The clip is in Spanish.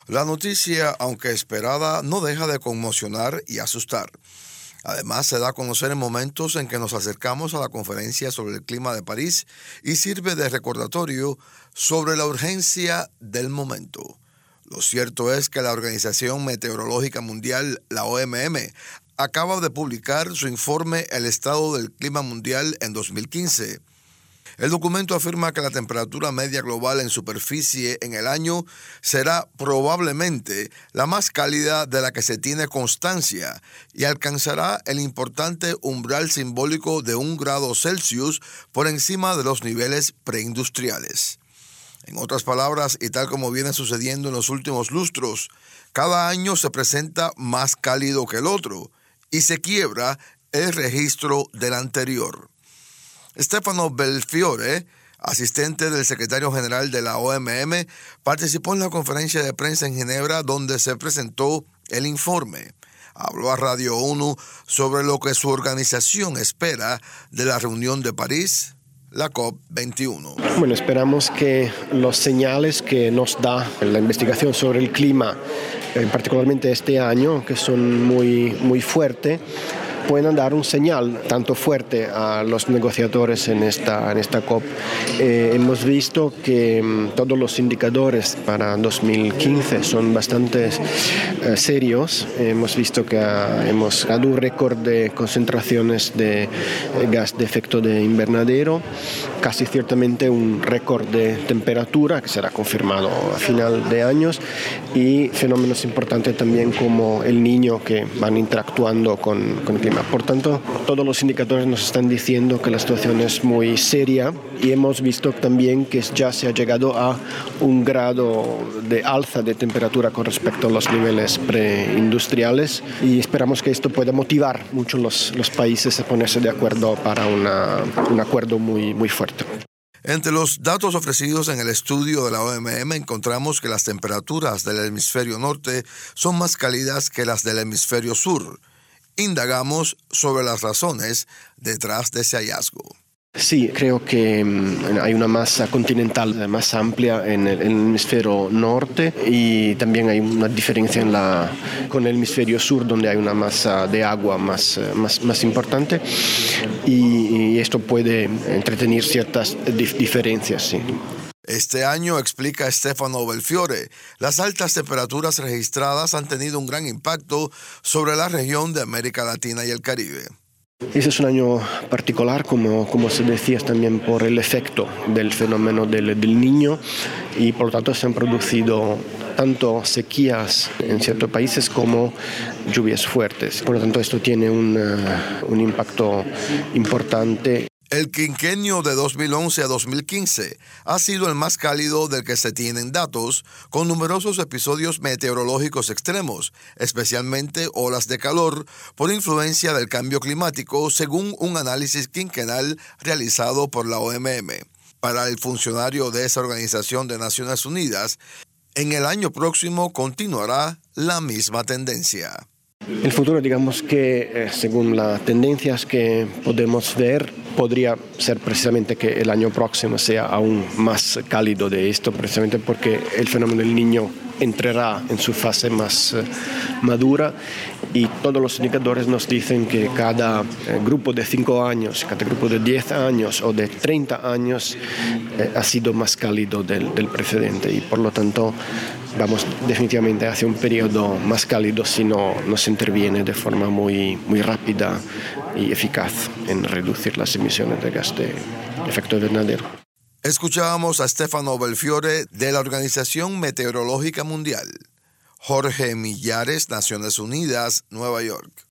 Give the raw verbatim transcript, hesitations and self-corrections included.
La noticia, aunque esperada, no deja de conmocionar y asustar. Además, se da a conocer en momentos en que nos acercamos a la conferencia sobre el clima de París y sirve de recordatorio sobre la urgencia del momento. Lo cierto es que la Organización Meteorológica Mundial, la O M M, acaba de publicar su informe El Estado del Clima Mundial en dos mil quince. El documento afirma que la temperatura media global en superficie en el año será probablemente la más cálida de la que se tiene constancia y alcanzará el importante umbral simbólico de un grado Celsius por encima de los niveles preindustriales. En otras palabras, y tal como viene sucediendo en los últimos lustros, cada año se presenta más cálido que el otro y se quiebra el registro del anterior. Stefano Belfiore, asistente del secretario general de la O M M, participó en la conferencia de prensa en Ginebra donde se presentó el informe. Habló a Radio ONU sobre lo que su organización espera de la reunión de París, la COP veintiuno. Bueno, esperamos que los señales que nos da la investigación sobre el clima, particularmente este año, que son muy, muy fuertes, puedan dar un señal tanto fuerte a los negociadores en esta, en esta COP. Eh, hemos visto que um, todos los indicadores para dos mil quince son bastante uh, serios. Hemos visto que uh, hemos dado un récord de concentraciones de eh, gas de efecto de invernadero, casi ciertamente un récord de temperatura que será confirmado a final de años y fenómenos importantes también como el Niño que van interactuando con, con el clima. Por tanto, todos los indicadores nos están diciendo que la situación es muy seria y hemos visto también que ya se ha llegado a un grado de alza de temperatura con respecto a los niveles preindustriales y esperamos que esto pueda motivar mucho los, los países a ponerse de acuerdo para una, un acuerdo muy, muy fuerte. Entre los datos ofrecidos en el estudio de la O M M encontramos que las temperaturas del hemisferio norte son más cálidas que las del hemisferio sur. Indagamos sobre las razones detrás de ese hallazgo. Sí, creo que hay una masa continental más amplia en el, en el hemisferio norte y también hay una diferencia en la, con el hemisferio sur donde hay una masa de agua más, más, más importante y, y esto puede entretener ciertas dif- diferencias. Sí. Este año, explica Stefano Belfiore, las altas temperaturas registradas han tenido un gran impacto sobre la región de América Latina y el Caribe. Ese es un año particular, como, como se decía, también por el efecto del fenómeno del, del Niño y por lo tanto se han producido tanto sequías en ciertos países como lluvias fuertes. Por lo tanto, esto tiene un, uh, un impacto importante. El quinquenio de dos mil once a dos mil quince ha sido el más cálido del que se tienen datos, con numerosos episodios meteorológicos extremos, especialmente olas de calor, por influencia del cambio climático, según un análisis quinquenal realizado por la O M M. Para el funcionario de esa Organización de Naciones Unidas, en el año próximo continuará la misma tendencia. El futuro, digamos que eh, según las tendencias que podemos ver, podría ser precisamente que el año próximo sea aún más cálido de esto, precisamente porque el fenómeno del Niño entrará en su fase más eh, madura y todos los indicadores nos dicen que cada eh, grupo de cinco años, cada grupo de diez años o de treinta años eh, ha sido más cálido del, del precedente y por lo tanto vamos definitivamente hacia un periodo más cálido si no, no se interviene de forma muy, muy rápida y eficaz en reducir las emisiones de gas de efecto invernadero. Escuchábamos a Stefano Belfiore de la Organización Meteorológica Mundial. Jorge Millares, Naciones Unidas, Nueva York.